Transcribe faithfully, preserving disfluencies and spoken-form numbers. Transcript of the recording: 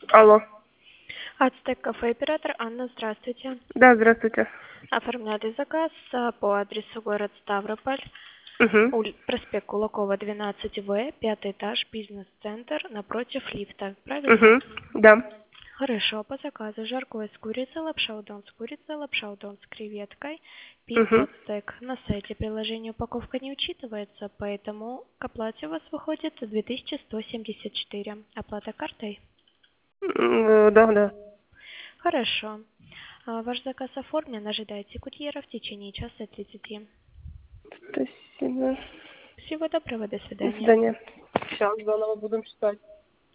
Алло. Ацтек кафе оператор Анна, здравствуйте. Да, здравствуйте. Оформляли заказ а, по адресу город Ставрополь, Угу. ули- проспект Кулакова, двенадцать В, пятый этаж, бизнес-центр, напротив лифта. Правильно? Угу. Да. Хорошо, по заказу жаркое с курицей, лапша удон с курицей, лапша удон с креветкой, пиццу Угу. ацтек. На сайте приложения упаковка не учитывается, поэтому к оплате у вас выходит две тысячи сто семьдесят четыре. Оплата картой? Да, да. Хорошо. А, Ваш заказ оформлен. Ожидайте курьера в течение часа тридцати. Спасибо. Всего доброго, до До свидания. свидания. Сейчас заново будем читать.